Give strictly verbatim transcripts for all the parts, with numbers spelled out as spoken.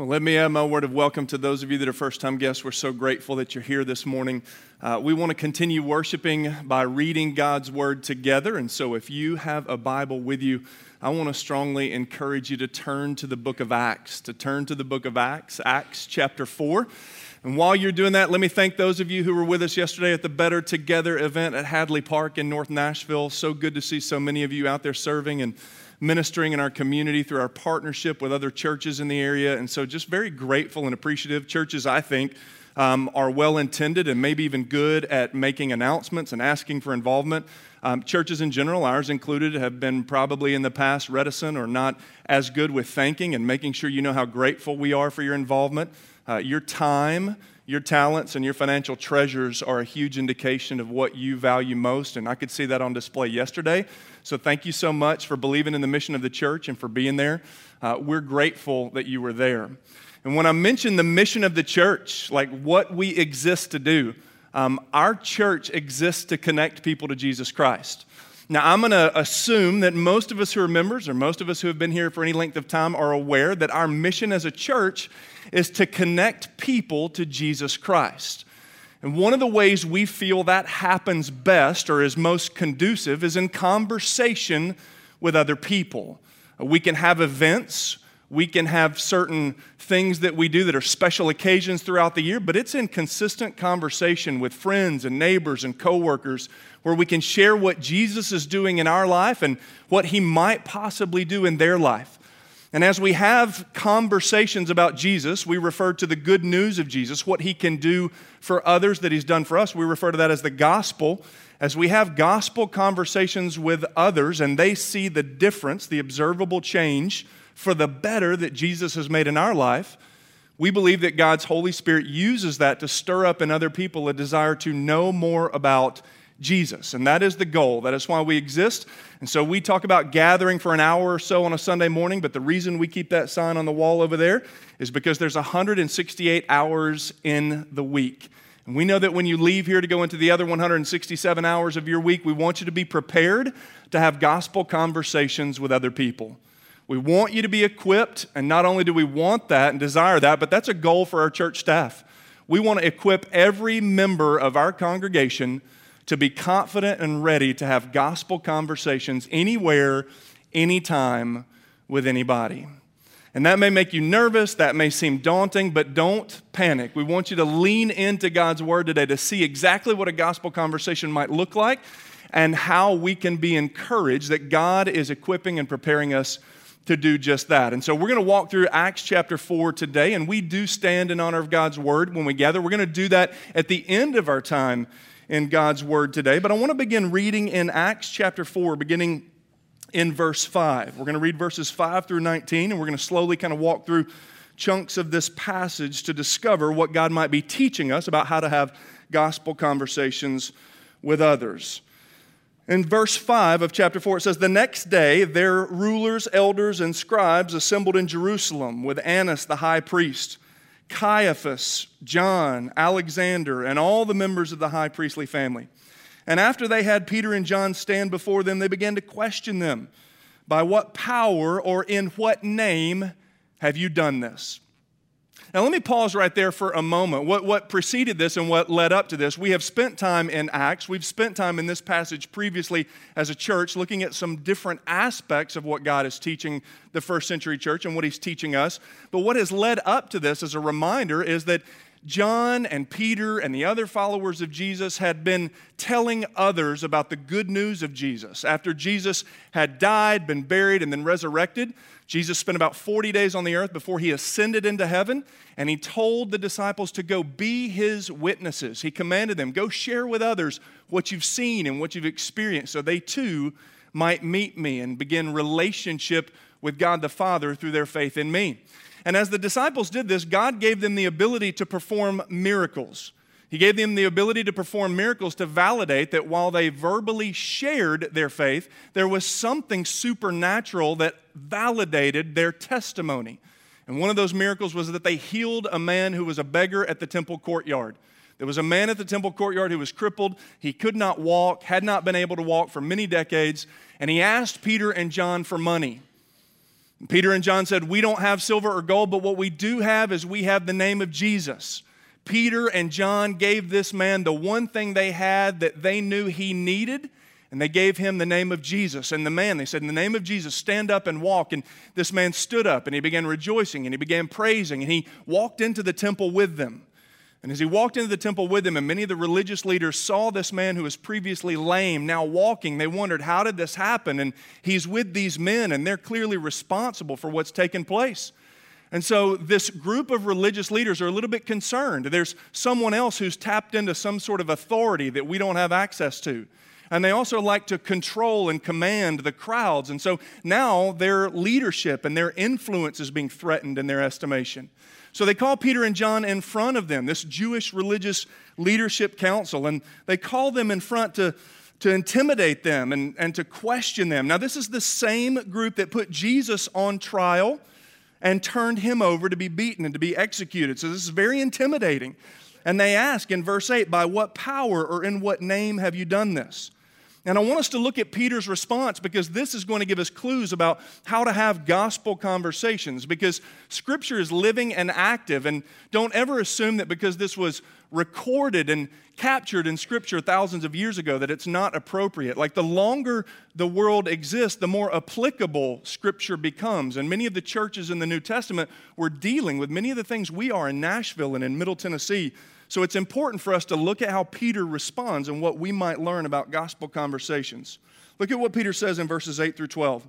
Well, let me add my word of welcome to those of you that are first-time guests. We're so grateful that you're here this morning. Uh, we want to continue worshiping by reading God's Word together, and so if you have a Bible with you, I want to strongly encourage you to turn to the book of Acts, to turn to the book of Acts, Acts chapter four. And while you're doing that, let me thank those of you who were with us yesterday at the Better Together event at Hadley Park in North Nashville. So good to see so many of you out there serving and ministering in our community through our partnership with other churches in the area. And so just very grateful and appreciative. Churches, I think, um, are well-intended and maybe even good at making announcements and asking for involvement. Um, churches in general, ours included, have been probably in the past reticent or not as good with thanking and making sure you know how grateful we are for your involvement. Uh, your time, your talents, and your financial treasures are a huge indication of what you value most, and I could see that on display yesterday. So thank you so much for believing in the mission of the church and for being there. Uh, we're grateful that you were there. And when I mention the mission of the church, like what we exist to do, um, our church exists to connect people to Jesus Christ. Now, I'm going to assume that most of us who are members, or most of us who have been here for any length of time, are aware that our mission as a church is to connect people to Jesus Christ. And one of the ways we feel that happens best or is most conducive is in conversation with other people. We can have events, we can have certain things that we do that are special occasions throughout the year, but it's in consistent conversation with friends and neighbors and coworkers where we can share what Jesus is doing in our life and what He might possibly do in their life. And as we have conversations about Jesus, we refer to the good news of Jesus, what He can do for others that He's done for us. We refer to that as the gospel. As we have gospel conversations with others and they see the difference, the observable change for the better that Jesus has made in our life, we believe that God's Holy Spirit uses that to stir up in other people a desire to know more about Jesus. And that is the goal. That is why we exist. And so we talk about gathering for an hour or so on a Sunday morning, but the reason we keep that sign on the wall over there is because there's one hundred sixty-eight hours in the week. And we know that when you leave here to go into the other one hundred sixty-seven hours of your week, we want you to be prepared to have gospel conversations with other people. We want you to be equipped, and not only do we want that and desire that, but that's a goal for our church staff. We want to equip every member of our congregation to be confident and ready to have gospel conversations anywhere, anytime, with anybody. And that may make you nervous, that may seem daunting, but don't panic. We want you to lean into God's Word today to see exactly what a gospel conversation might look like and how we can be encouraged that God is equipping and preparing us to do just that. And so we're going to walk through Acts chapter four today, and we do stand in honor of God's Word when we gather. We're going to do that at the end of our time in God's Word today. But I want to begin reading in Acts chapter four, beginning in verse five. We're going to read verses five through nineteen, and we're going to slowly kind of walk through chunks of this passage to discover what God might be teaching us about how to have gospel conversations with others. In verse five of chapter four, it says, "The next day their rulers, elders, and scribes assembled in Jerusalem with Annas the high priest, Caiaphas, John, Alexander, and all the members of the high priestly family. And after they had Peter and John stand before them, they began to question them, 'By what power or in what name have you done this?'" Now let me pause right there for a moment. What, what preceded this and what led up to this, we have spent time in Acts. We've spent time in this passage previously as a church looking at some different aspects of what God is teaching the first century church and what He's teaching us. But what has led up to this as a reminder is that John and Peter and the other followers of Jesus had been telling others about the good news of Jesus. After Jesus had died, been buried, and then resurrected, Jesus spent about forty days on the earth before He ascended into heaven, and He told the disciples to go be His witnesses. He commanded them, go share with others what you've seen and what you've experienced so they too might meet me and begin relationship with God the Father through their faith in me. And as the disciples did this, God gave them the ability to perform miracles. He gave them the ability to perform miracles to validate that while they verbally shared their faith, there was something supernatural that validated their testimony. And one of those miracles was that they healed a man who was a beggar at the temple courtyard. There was a man at the temple courtyard who was crippled. He could not walk, had not been able to walk for many decades, and he asked Peter and John for money. Peter and John said, we don't have silver or gold, but what we do have is we have the name of Jesus. Peter and John gave this man the one thing they had that they knew he needed, and they gave him the name of Jesus. And the man, they said, in the name of Jesus, stand up and walk. And this man stood up, and he began rejoicing, and he began praising, and he walked into the temple with them. And as he walked into the temple with them, and many of the religious leaders saw this man who was previously lame now walking, they wondered, how did this happen? And he's with these men, and they're clearly responsible for what's taken place. And so this group of religious leaders are a little bit concerned. There's someone else who's tapped into some sort of authority that we don't have access to. And they also like to control and command the crowds. And so now their leadership and their influence is being threatened in their estimation. So they call Peter and John in front of them, this Jewish religious leadership council, and they call them in front to, to intimidate them and, and to question them. Now, this is the same group that put Jesus on trial and turned him over to be beaten and to be executed. So this is very intimidating. And they ask in verse eight, by what power or in what name have you done this? And I want us to look at Peter's response because this is going to give us clues about how to have gospel conversations, because Scripture is living and active, and don't ever assume that because this was recorded and captured in Scripture thousands of years ago that it's not appropriate. Like the longer the world exists, the more applicable Scripture becomes. And many of the churches in the New Testament were dealing with many of the things we are in Nashville and in Middle Tennessee. So it's important for us to look at how Peter responds and what we might learn about gospel conversations. Look at what Peter says in verses eight through twelve.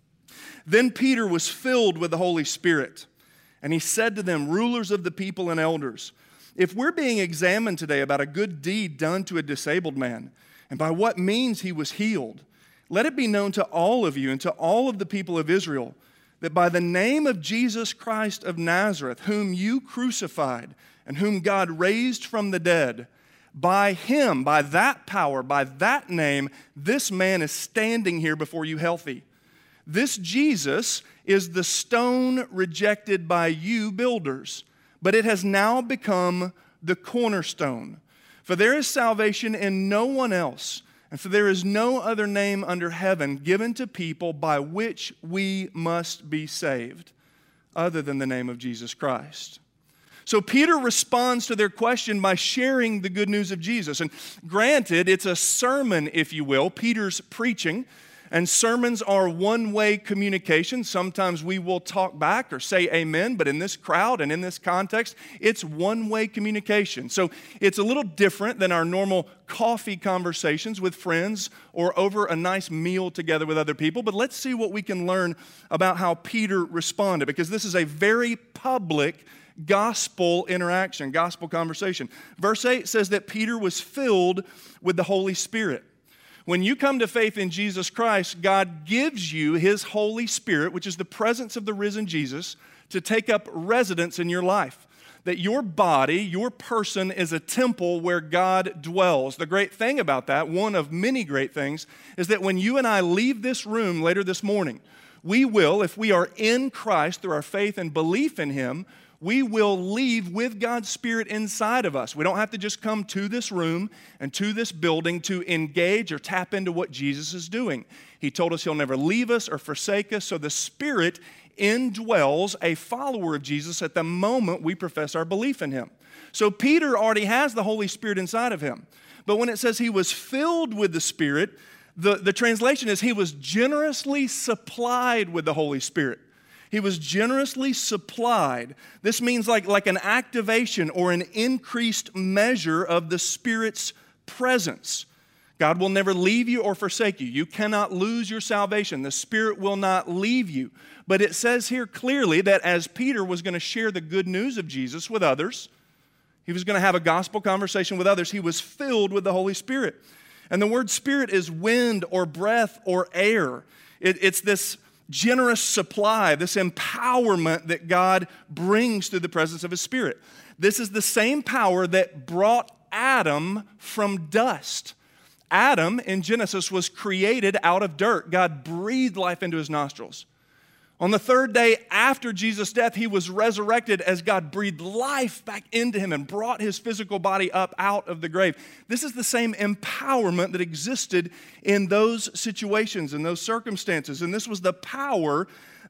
Then Peter was filled with the Holy Spirit, and he said to them, rulers of the people and elders, if we're being examined today about a good deed done to a disabled man, and by what means he was healed, let it be known to all of you and to all of the people of Israel that by the name of Jesus Christ of Nazareth, whom you crucified, and whom God raised from the dead, by him, by that power, by that name, this man is standing here before you healthy. This Jesus is the stone rejected by you builders, but it has now become the cornerstone. For there is salvation in no one else, and for there is no other name under heaven given to people by which we must be saved, other than the name of Jesus Christ. So Peter responds to their question by sharing the good news of Jesus. And granted, it's a sermon, if you will. Peter's preaching, and sermons are one-way communication. Sometimes we will talk back or say amen, but in this crowd and in this context, it's one-way communication. So it's a little different than our normal coffee conversations with friends or over a nice meal together with other people. But let's see what we can learn about how Peter responded, because this is a very public gospel interaction, gospel conversation. Verse eight says that Peter was filled with the Holy Spirit. When you come to faith in Jesus Christ, God gives you His Holy Spirit, which is the presence of the risen Jesus, to take up residence in your life. That your body, your person, is a temple where God dwells. The great thing about that, one of many great things, is that when you and I leave this room later this morning, we will, if we are in Christ through our faith and belief in Him, we will leave with God's Spirit inside of us. We don't have to just come to this room and to this building to engage or tap into what Jesus is doing. He told us He'll never leave us or forsake us, so the Spirit indwells a follower of Jesus at the moment we profess our belief in Him. So Peter already has the Holy Spirit inside of him. But when it says he was filled with the Spirit, the, the translation is he was generously supplied with the Holy Spirit. He was generously supplied. This means like, like an activation or an increased measure of the Spirit's presence. God will never leave you or forsake you. You cannot lose your salvation. The Spirit will not leave you. But it says here clearly that as Peter was going to share the good news of Jesus with others, he was going to have a gospel conversation with others, he was filled with the Holy Spirit. And the word Spirit is wind or breath or air. It, it's this generous supply, this empowerment that God brings through the presence of His Spirit. This is the same power that brought Adam from dust. Adam in Genesis was created out of dirt. God breathed life into his nostrils. On the third day after Jesus' death, he was resurrected as God breathed life back into him and brought his physical body up out of the grave. This is the same empowerment that existed in those situations, in those circumstances. And this was the power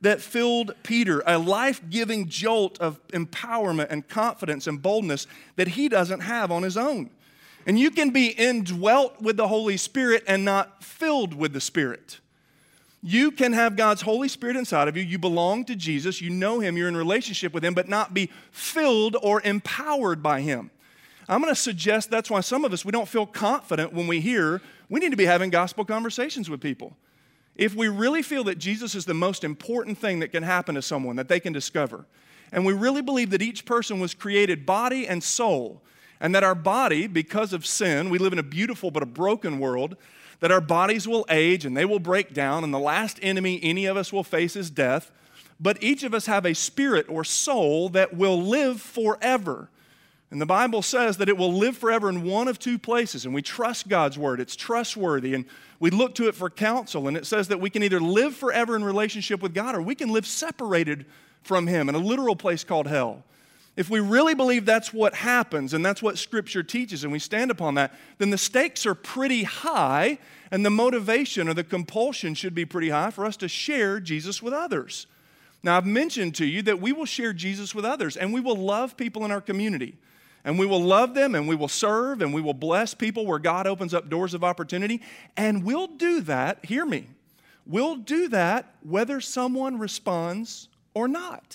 that filled Peter, a life-giving jolt of empowerment and confidence and boldness that he doesn't have on his own. And you can be indwelt with the Holy Spirit and not filled with the Spirit. You can have God's Holy Spirit inside of you. You belong to Jesus. You know Him. You're in relationship with Him, but not be filled or empowered by Him. I'm going to suggest that's why some of us, we don't feel confident when we hear we need to be having gospel conversations with people. If we really feel that Jesus is the most important thing that can happen to someone, that they can discover, and we really believe that each person was created body and soul, and that our body, because of sin, we live in a beautiful but a broken world, that our bodies will age and they will break down, and the last enemy any of us will face is death, but each of us have a spirit or soul that will live forever. And the Bible says that it will live forever in one of two places, and we trust God's word. It's trustworthy, and we look to it for counsel, and it says that we can either live forever in relationship with God or we can live separated from Him in a literal place called hell. If we really believe that's what happens and that's what Scripture teaches and we stand upon that, then the stakes are pretty high and the motivation or the compulsion should be pretty high for us to share Jesus with others. Now, I've mentioned to you that we will share Jesus with others and we will love people in our community. And we will love them and we will serve and we will bless people where God opens up doors of opportunity. And we'll do that, hear me, we'll do that whether someone responds or not.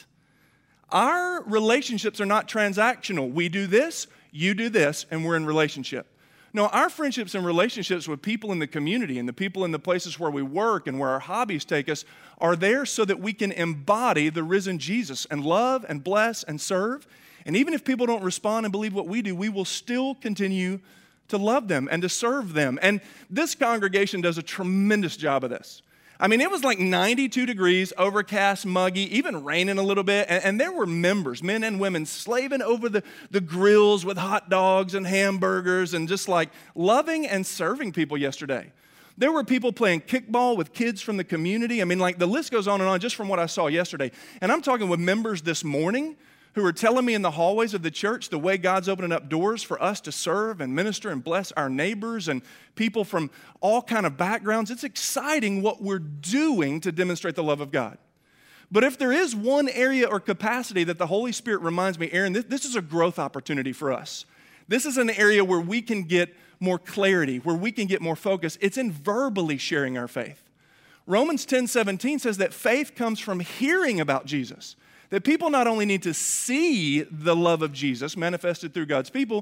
Our relationships are not transactional. We do this, you do this, and we're in relationship. No, our friendships and relationships with people in the community and the people in the places where we work and where our hobbies take us are there so that we can embody the risen Jesus and love and bless and serve. And even if people don't respond and believe what we do, we will still continue to love them and to serve them. And this congregation does a tremendous job of this. I mean, it was like ninety-two degrees, overcast, muggy, even raining a little bit. And, and there were members, men and women, slaving over the, the grills with hot dogs and hamburgers and just like loving and serving people yesterday. There were people playing kickball with kids from the community. I mean, like the list goes on and on just from what I saw yesterday. And I'm talking with members this morning who are telling me in the hallways of the church the way God's opening up doors for us to serve and minister and bless our neighbors and people from all kind of backgrounds. It's exciting what we're doing to demonstrate the love of God. But if there is one area or capacity that the Holy Spirit reminds me, Aaron, this, this is a growth opportunity for us. This is an area where we can get more clarity, where we can get more focus. It's in verbally sharing our faith. Romans ten seventeen says that faith comes from hearing about Jesus. That people not only need to see the love of Jesus manifested through God's people,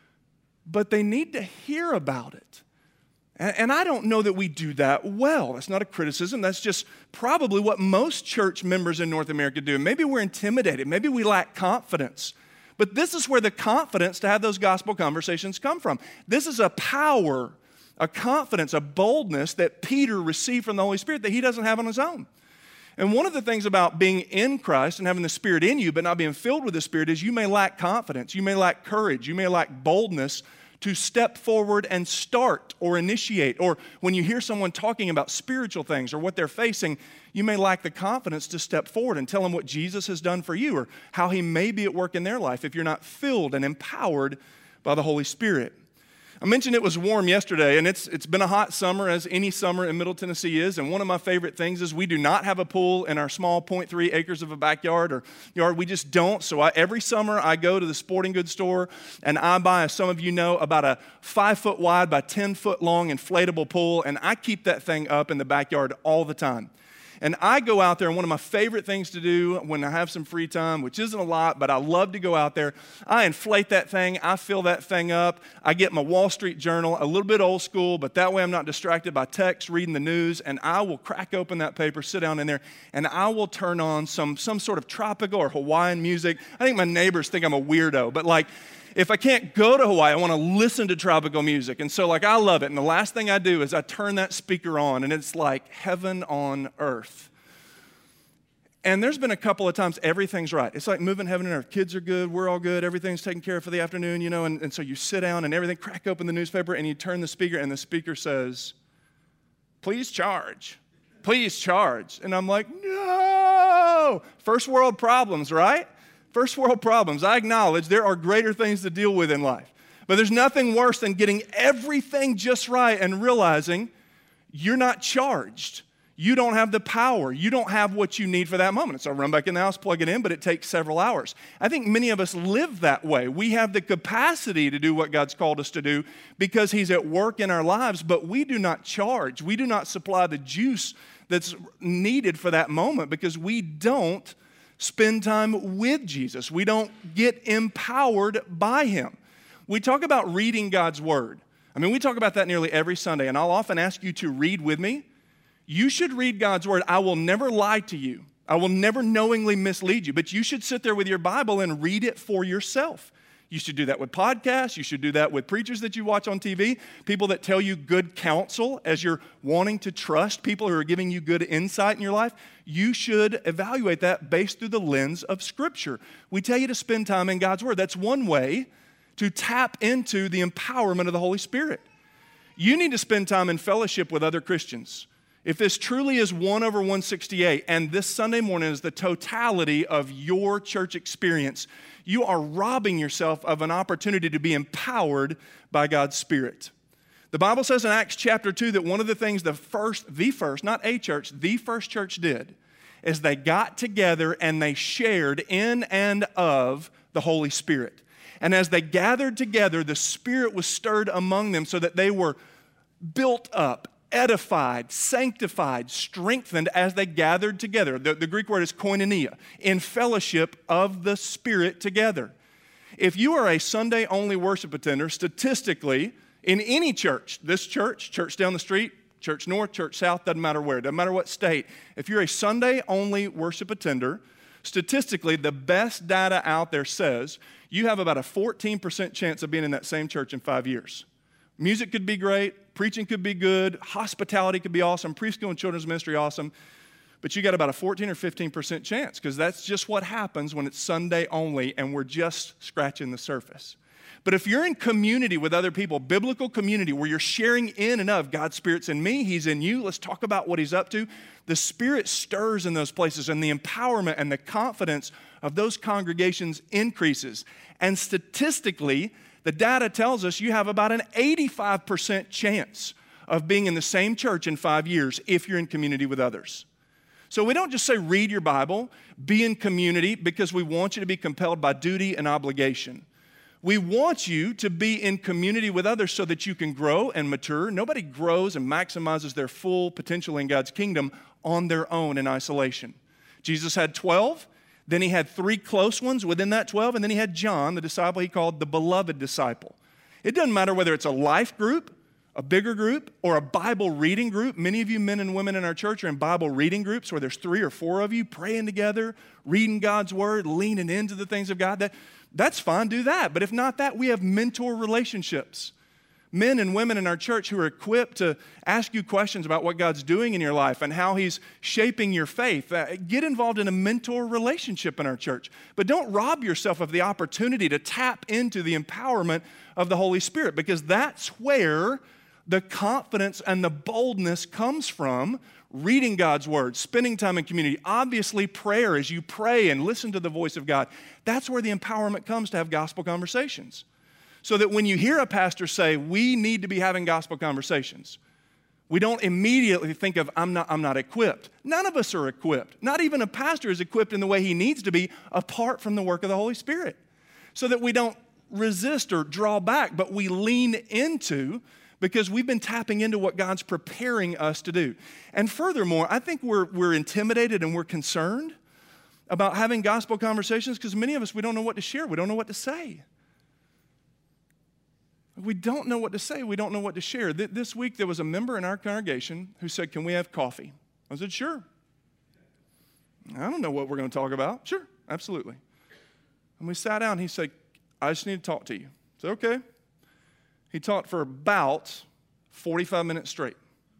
but they need to hear about it. And, and I don't know that we do that well. That's not a criticism. That's just probably what most church members in North America do. Maybe we're intimidated. Maybe we lack confidence. But this is where the confidence to have those gospel conversations come from. This is a power, a confidence, a boldness that Peter received from the Holy Spirit that he doesn't have on his own. And one of the things about being in Christ and having the Spirit in you but not being filled with the Spirit is you may lack confidence, you may lack courage, you may lack boldness to step forward and start or initiate. Or when you hear someone talking about spiritual things or what they're facing, you may lack the confidence to step forward and tell them what Jesus has done for you or how He may be at work in their life if you're not filled and empowered by the Holy Spirit. I mentioned it was warm yesterday, and it's it's been a hot summer, as any summer in Middle Tennessee is, and one of my favorite things is we do not have a pool in our small zero point three acres of a backyard or yard. We just don't. So I, every summer I go to the sporting goods store, and I buy, as some of you know, about a five-foot wide by ten-foot long inflatable pool, and I keep that thing up in the backyard all the time. And I go out there, and one of my favorite things to do when I have some free time, which isn't a lot, but I love to go out there, I inflate that thing, I fill that thing up, I get my Wall Street Journal, a little bit old school, but that way I'm not distracted by text, reading the news, and I will crack open that paper, sit down in there, and I will turn on some, some sort of tropical or Hawaiian music. I think my neighbors think I'm a weirdo, but like, if I can't go to Hawaii, I want to listen to tropical music. And so like I love it. And the last thing I do is I turn that speaker on and it's like heaven on earth. And there's been a couple of times everything's right. It's like moving heaven and earth. Kids are good. We're all good. Everything's taken care of for the afternoon, you know. And, and so you sit down and everything, crack open the newspaper and you turn the speaker and the speaker says, please charge. Please charge. And I'm like, no. First world problems, right? First world problems. I acknowledge there are greater things to deal with in life. But there's nothing worse than getting everything just right and realizing you're not charged. you don't have the power. You don't have what you need for that moment. So run back in the house, plug it in, but it takes several hours. I think many of us live that way. We have the capacity to do what God's called us to do because He's at work in our lives, but we do not charge. We do not supply the juice that's needed for that moment because we don't spend time with Jesus. We don't get empowered by Him. We talk about reading God's Word. I mean, we talk about that nearly every Sunday, and I'll often ask you to read with me. You should read God's Word. I will never lie to you. I will never knowingly mislead you, but you should sit there with your Bible and read it for yourself. You should do that with podcasts. You should do that with preachers that you watch on T V, people that tell you good counsel as you're wanting to trust, people who are giving you good insight in your life. You should evaluate that based through the lens of Scripture. We tell you to spend time in God's Word. That's one way to tap into the empowerment of the Holy Spirit. You need to spend time in fellowship with other Christians. If this truly is one over one sixty-eight, and this Sunday morning is the totality of your church experience, you are robbing yourself of an opportunity to be empowered by God's Spirit. The Bible says in Acts chapter two that one of the things the first, the first, not a church, the first church did is they got together and they shared in and of the Holy Spirit. And as they gathered together, the Spirit was stirred among them so that they were built up, edified, sanctified, strengthened as they gathered together. The, the Greek word is koinonia, in fellowship of the Spirit together. If you are a Sunday-only worship attender, statistically, in any church, this church, church down the street, church north, church south, doesn't matter where, doesn't matter what state, if you're a Sunday-only worship attender, statistically, the best data out there says you have about a fourteen percent chance of being in that same church in five years. Music could be great, preaching could be good, hospitality could be awesome, preschool and children's ministry awesome, but you got about a fourteen or fifteen percent chance because that's just what happens when it's Sunday only and we're just scratching the surface. But if you're in community with other people, biblical community where you're sharing in and of God's Spirit's in me, He's in you, let's talk about what He's up to, the Spirit stirs in those places and the empowerment and the confidence of those congregations increases. And statistically, the data tells us you have about an eighty-five percent chance of being in the same church in five years if you're in community with others. So we don't just say read your Bible, be in community because we want you to be compelled by duty and obligation. We want you to be in community with others so that you can grow and mature. Nobody grows and maximizes their full potential in God's kingdom on their own in isolation. Jesus had twelve. Then he had three close ones within that twelve, and then he had John, the disciple he called the beloved disciple. It doesn't matter whether it's a life group, a bigger group, or a Bible reading group. Many of you men and women in our church are in Bible reading groups where there's three or four of you praying together, reading God's Word, leaning into the things of God. That, that's fine, do that. But if not that, we have mentor relationships. Men and women in our church who are equipped to ask you questions about what God's doing in your life and how He's shaping your faith. Uh, get involved in a mentor relationship in our church. But don't rob yourself of the opportunity to tap into the empowerment of the Holy Spirit because that's where the confidence and the boldness comes from. Reading God's Word, spending time in community, obviously prayer as you pray and listen to the voice of God. That's where the empowerment comes to have gospel conversations. So that when you hear a pastor say, we need to be having gospel conversations, we don't immediately think of, I'm not, I'm not equipped. None of us are equipped. Not even a pastor is equipped in the way he needs to be apart from the work of the Holy Spirit. So that we don't resist or draw back, but we lean into because we've been tapping into what God's preparing us to do. And furthermore, I think we're, we're intimidated and we're concerned about having gospel conversations because many of us, we don't know what to share. We don't know what to say. We don't know what to say. We don't know what to share. This week, there was a member in our congregation who said, can we have coffee? I said, sure. I don't know what we're going to talk about. Sure, absolutely. And we sat down. He said, I just need to talk to you. I said, okay. He talked for about forty-five minutes straight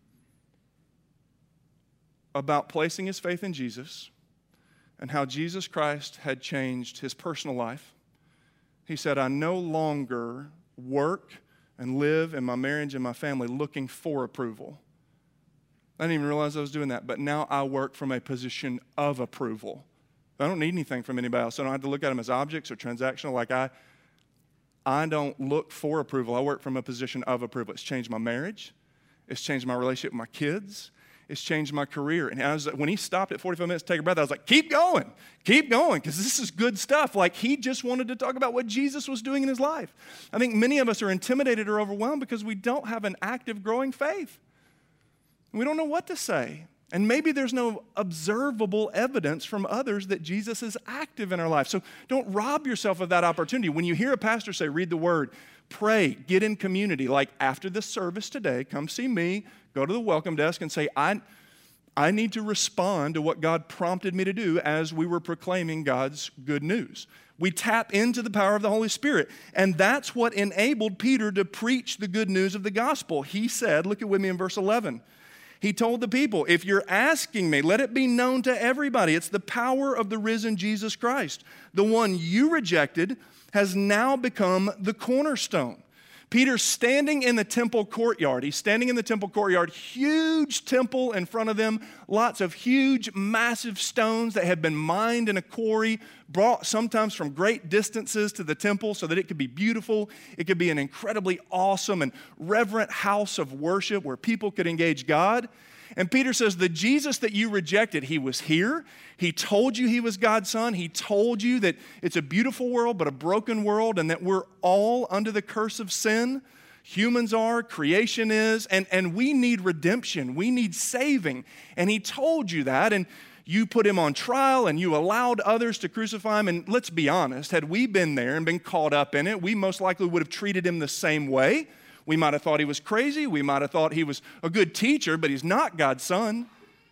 about placing his faith in Jesus and how Jesus Christ had changed his personal life. He said, I no longer work and live in my marriage and my family looking for approval. I didn't even realize I was doing that, but now I work from a position of approval. I don't need anything from anybody else. I don't have to look at them as objects or transactional. Like I, I don't look for approval. I work from a position of approval. It's changed my marriage. It's changed my relationship with my kids. It's changed my career. And I was, when he stopped at forty-five minutes to take a breath, I was like, keep going, keep going, because this is good stuff. Like, he just wanted to talk about what Jesus was doing in his life. I think many of us are intimidated or overwhelmed because we don't have an active, growing faith. We don't know what to say. And maybe there's no observable evidence from others that Jesus is active in our life. So don't rob yourself of that opportunity. When you hear a pastor say, read the word, pray, get in community, like after the service today, come see me, go to the welcome desk and say, I, I need to respond to what God prompted me to do as we were proclaiming God's good news. We tap into the power of the Holy Spirit. And that's what enabled Peter to preach the good news of the gospel. He said, look at with me in verse eleven. He told the people, if you're asking me, let it be known to everybody. It's the power of the risen Jesus Christ. The one you rejected has now become the cornerstone. Peter's standing in the temple courtyard. He's standing in the temple courtyard, huge temple in front of them, lots of huge, massive stones that had been mined in a quarry, brought sometimes from great distances to the temple so that it could be beautiful. It could be an incredibly awesome and reverent house of worship where people could engage God. And Peter says, the Jesus that you rejected, he was here. He told you he was God's son. He told you that it's a beautiful world, but a broken world, and that we're all under the curse of sin. Humans are, creation is, and, and we need redemption. We need saving. And he told you that, and you put him on trial, and you allowed others to crucify him. And let's be honest, had we been there and been caught up in it, we most likely would have treated him the same way. We might have thought he was crazy. We might have thought he was a good teacher, but he's not God's son.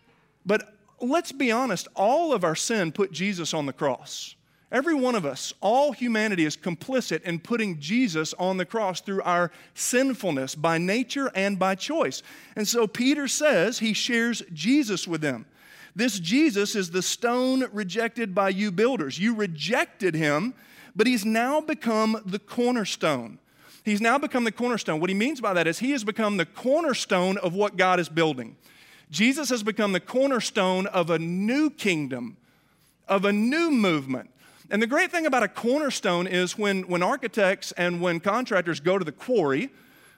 But let's be honest, all of our sin put Jesus on the cross. Every one of us, all humanity is complicit in putting Jesus on the cross through our sinfulness by nature and by choice. And so Peter says he shares Jesus with them. This Jesus is the stone rejected by you builders. You rejected him, but he's now become the cornerstone. He's now become the cornerstone. What he means by that is he has become the cornerstone of what God is building. Jesus has become the cornerstone of a new kingdom, of a new movement. And the great thing about a cornerstone is when, when architects and when contractors go to the quarry,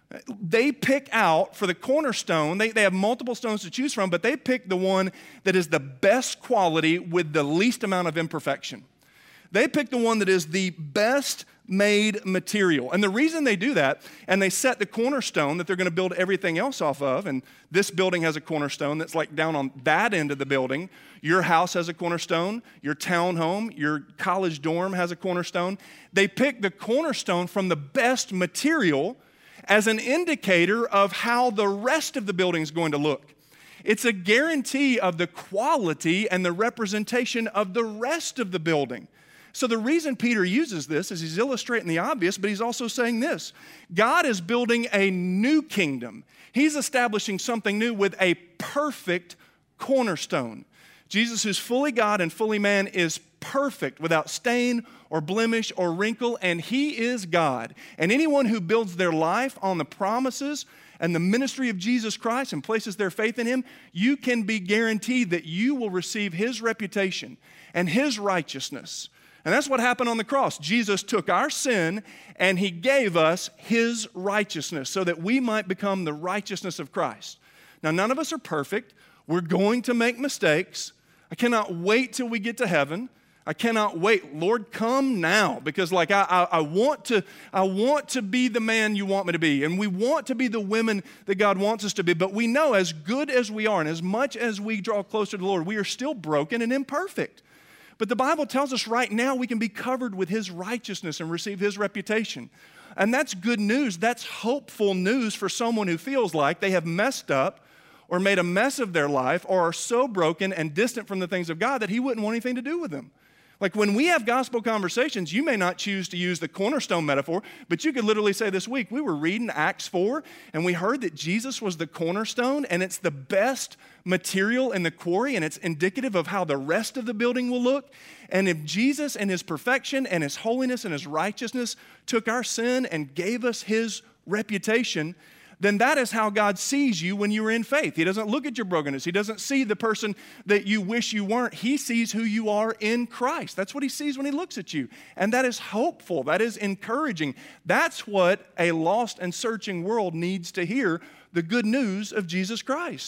they pick out for the cornerstone, they, they have multiple stones to choose from, but they pick the one that is the best quality with the least amount of imperfection. They pick the one that is the best made material. And the reason they do that, and they set the cornerstone that they're going to build everything else off of, and this building has a cornerstone that's like down on that end of the building. Your house has a cornerstone. Your townhome, your college dorm has a cornerstone. They pick the cornerstone from the best material as an indicator of how the rest of the building is going to look. It's a guarantee of the quality and the representation of the rest of the building. So the reason Peter uses this is he's illustrating the obvious, but he's also saying this. God is building a new kingdom. He's establishing something new with a perfect cornerstone. Jesus, who's fully God and fully man, is perfect without stain or blemish or wrinkle, and he is God. And anyone who builds their life on the promises and the ministry of Jesus Christ and places their faith in him, you can be guaranteed that you will receive his reputation and his righteousness. And that's what happened on the cross. Jesus took our sin and he gave us his righteousness so that we might become the righteousness of Christ. Now, none of us are perfect. We're going to make mistakes. I cannot wait till we get to heaven. I cannot wait. Lord, come now, because like I, I, I want to, I want to be the man you want me to be, and we want to be the women that God wants us to be. But we know, as good as we are, and as much as we draw closer to the Lord, we are still broken and imperfect. But the Bible tells us right now we can be covered with his righteousness and receive his reputation. And that's good news. That's hopeful news for someone who feels like they have messed up or made a mess of their life or are so broken and distant from the things of God that he wouldn't want anything to do with them. Like when we have gospel conversations, you may not choose to use the cornerstone metaphor, but you could literally say this week, we were reading Acts four, and we heard that Jesus was the cornerstone, and it's the best material in the quarry, and it's indicative of how the rest of the building will look. And if Jesus and his perfection and his holiness and his righteousness took our sin and gave us his reputation, then that is how God sees you when you are in faith. He doesn't look at your brokenness. He doesn't see the person that you wish you weren't. He sees who you are in Christ. That's what he sees when he looks at you. And that is hopeful. That is encouraging. That's what a lost and searching world needs to hear, the good news of Jesus Christ.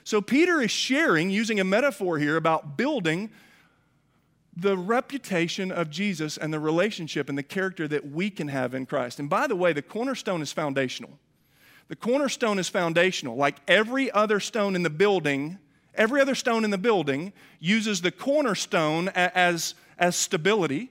So Peter is sharing, using a metaphor here, about building the reputation of Jesus and the relationship and the character that we can have in Christ. And by the way, the cornerstone is foundational. The cornerstone is foundational. Like every other stone in the building, every other stone in the building uses the cornerstone as, as stability,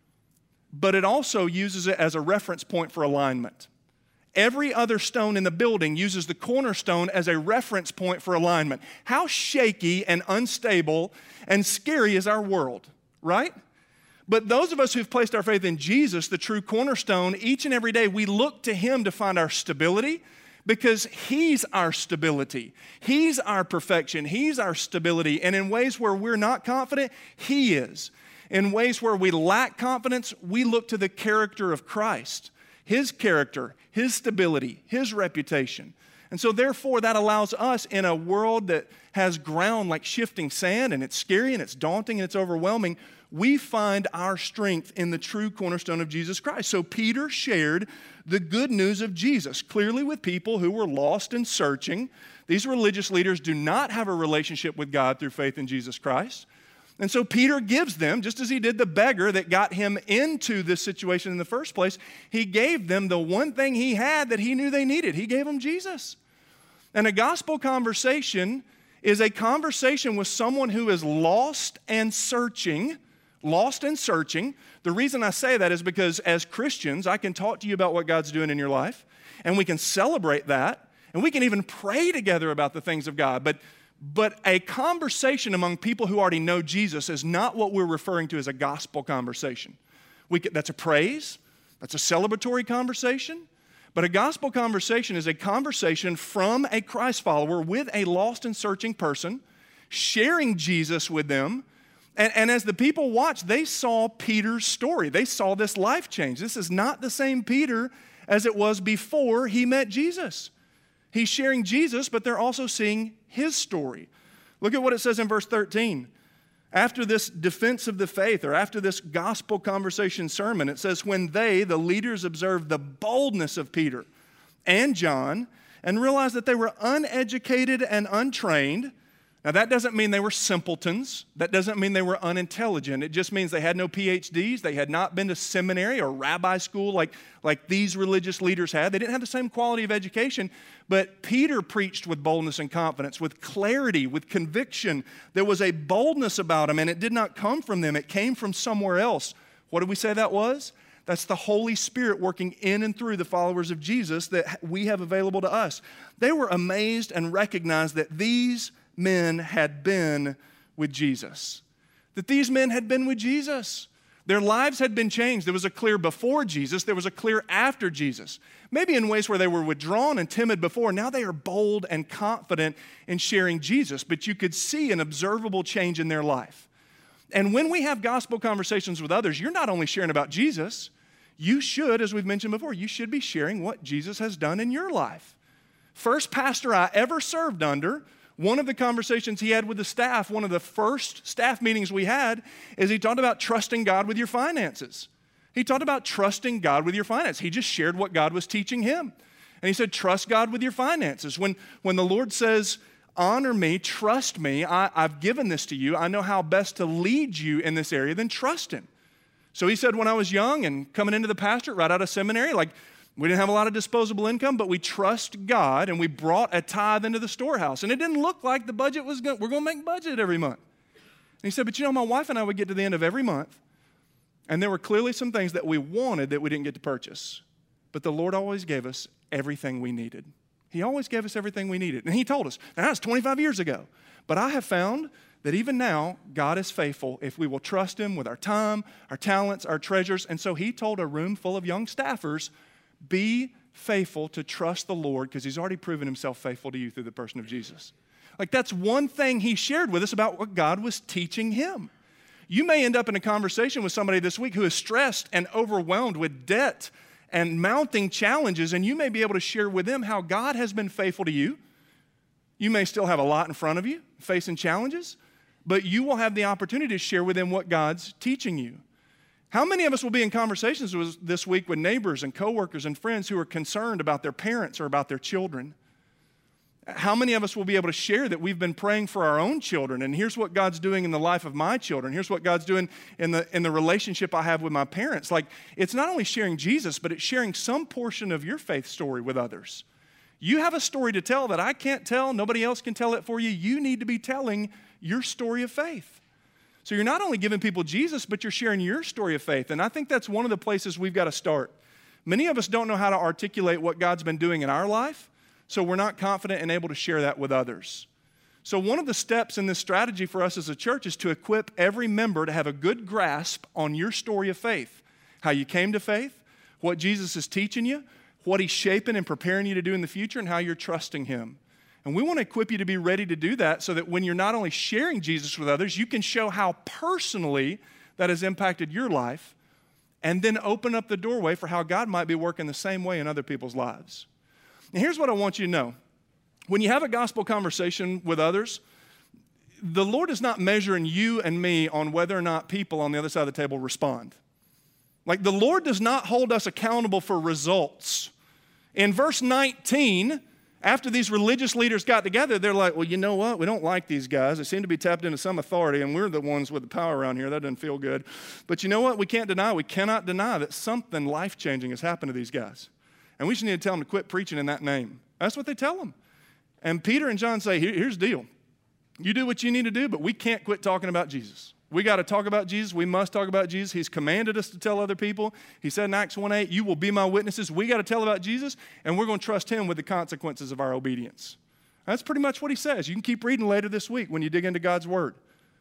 but it also uses it as a reference point for alignment. Every other stone in the building uses the cornerstone as a reference point for alignment. How shaky and unstable and scary is our world, right? But those of us who've placed our faith in Jesus, the true cornerstone, each and every day we look to Him to find our stability because He's our stability. He's our perfection. He's our stability. And in ways where we're not confident, He is. In ways where we lack confidence, we look to the character of Christ. His character, His stability, His reputation. And so therefore that allows us in a world that has ground like shifting sand and it's scary and it's daunting and it's overwhelming, we find our strength in the true cornerstone of Jesus Christ. So Peter shared the good news of Jesus clearly with people who were lost and searching. These religious leaders do not have a relationship with God through faith in Jesus Christ. And so Peter gives them, just as he did the beggar that got him into this situation in the first place, he gave them the one thing he had that he knew they needed. He gave them Jesus. And a gospel conversation is a conversation with someone who is lost and searching, lost and searching. The reason I say that is because as Christians, I can talk to you about what God's doing in your life, and we can celebrate that, and we can even pray together about the things of God. But But a conversation among people who already know Jesus is not what we're referring to as a gospel conversation. We could, that's a praise, that's a celebratory conversation. But a gospel conversation is a conversation from a Christ follower with a lost and searching person, sharing Jesus with them. And, and as the people watched, they saw Peter's story. They saw this life change. This is not the same Peter as it was before he met Jesus. He's sharing Jesus, but they're also seeing his story. Look at what it says in verse thirteen. After this defense of the faith, or after this gospel conversation sermon, it says, when they, the leaders, observed the boldness of Peter and John and realized that they were uneducated and untrained. Now, that doesn't mean they were simpletons. That doesn't mean they were unintelligent. It just means they had no P H Ds. They had not been to seminary or rabbi school like, like these religious leaders had. They didn't have the same quality of education. But Peter preached with boldness and confidence, with clarity, with conviction. There was a boldness about him, and it did not come from them. It came from somewhere else. What did we say that was? That's the Holy Spirit working in and through the followers of Jesus that we have available to us. They were amazed and recognized that these men had been with Jesus. That these men had been with Jesus. Their lives had been changed. There was a clear before Jesus. There was a clear after Jesus. Maybe in ways where they were withdrawn and timid before. Now they are bold and confident in sharing Jesus. But you could see an observable change in their life. And when we have gospel conversations with others, you're not only sharing about Jesus. You should, as we've mentioned before, you should be sharing what Jesus has done in your life. First pastor I ever served under, one of the conversations he had with the staff, one of the first staff meetings we had, is he talked about trusting God with your finances. He talked about trusting God with your finances. He just shared what God was teaching him. And he said, trust God with your finances. When, when the Lord says, honor me, trust me, I, I've given this to you, I know how best to lead you in this area, then trust Him. So he said, when I was young and coming into the pastorate right out of seminary, like, we didn't have a lot of disposable income, but we trust God, and we brought a tithe into the storehouse. And it didn't look like the budget was going, we're going to make budget every month. And he said, but you know, my wife and I would get to the end of every month, and there were clearly some things that we wanted that we didn't get to purchase. But the Lord always gave us everything we needed. He always gave us everything we needed. And He told us, now that's twenty-five years ago. But I have found that even now, God is faithful if we will trust Him with our time, our talents, our treasures. And so He told a room full of young staffers, be faithful to trust the Lord because He's already proven Himself faithful to you through the person of Jesus. Like, that's one thing He shared with us about what God was teaching him. You may end up in a conversation with somebody this week who is stressed and overwhelmed with debt and mounting challenges, and you may be able to share with them how God has been faithful to you. You may still have a lot in front of you, facing challenges, but you will have the opportunity to share with them what God's teaching you. How many of us will be in conversations with, this week with neighbors and coworkers and friends who are concerned about their parents or about their children? How many of us will be able to share that we've been praying for our own children, and here's what God's doing in the life of my children. Here's what God's doing in the, in the relationship I have with my parents. Like, it's not only sharing Jesus, but it's sharing some portion of your faith story with others. You have a story to tell that I can't tell. Nobody else can tell it for you. You need to be telling your story of faith. So you're not only giving people Jesus, but you're sharing your story of faith. And I think that's one of the places we've got to start. Many of us don't know how to articulate what God's been doing in our life, so we're not confident and able to share that with others. So one of the steps in this strategy for us as a church is to equip every member to have a good grasp on your story of faith, how you came to faith, what Jesus is teaching you, what he's shaping and preparing you to do in the future, and how you're trusting him. And we want to equip you to be ready to do that so that when you're not only sharing Jesus with others, you can show how personally that has impacted your life, and then open up the doorway for how God might be working the same way in other people's lives. And here's what I want you to know. When you have a gospel conversation with others, the Lord is not measuring you and me on whether or not people on the other side of the table respond. Like, the Lord does not hold us accountable for results. In verse nineteen, after these religious leaders got together, they're like, well, you know what? We don't like these guys. They seem to be tapped into some authority, and we're the ones with the power around here. That doesn't feel good. But you know what? We can't deny, we cannot deny that something life-changing has happened to these guys. And we just need to tell them to quit preaching in that name. That's what they tell them. And Peter and John say, Here, here's the deal. You do what you need to do, but we can't quit talking about Jesus. We got to talk about Jesus. We must talk about Jesus. He's commanded us to tell other people. He said in Acts one eight, you will be my witnesses. We got to tell about Jesus, and we're going to trust him with the consequences of our obedience. That's pretty much what he says. You can keep reading later this week when you dig into God's word.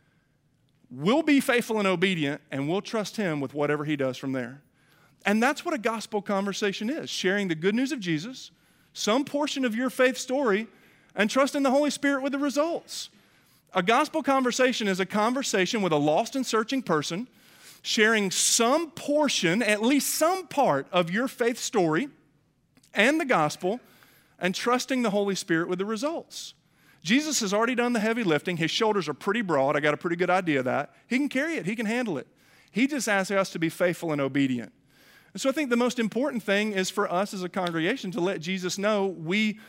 We'll be faithful and obedient, and we'll trust him with whatever he does from there. And that's what a gospel conversation is, sharing the good news of Jesus, some portion of your faith story, and trusting the Holy Spirit with the results. A gospel conversation is a conversation with a lost and searching person, sharing some portion, at least some part of your faith story and the gospel, and trusting the Holy Spirit with the results. Jesus has already done the heavy lifting. His shoulders are pretty broad. I got a pretty good idea of that. He can carry it. He can handle it. He just asks us to be faithful and obedient. And so I think the most important thing is for us as a congregation to let Jesus know we,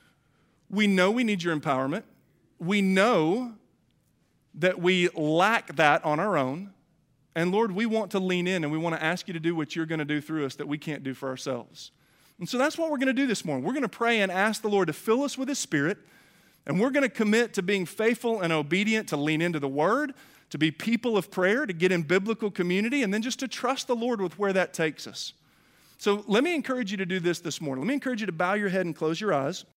we know we need your empowerment. We know that we lack that on our own. And Lord, we want to lean in and we want to ask you to do what you're going to do through us that we can't do for ourselves. And so that's what we're going to do this morning. We're going to pray and ask the Lord to fill us with his Spirit. And we're going to commit to being faithful and obedient, to lean into the word, to be people of prayer, to get in biblical community, and then just to trust the Lord with where that takes us. So let me encourage you to do this this morning. Let me encourage you to bow your head and close your eyes.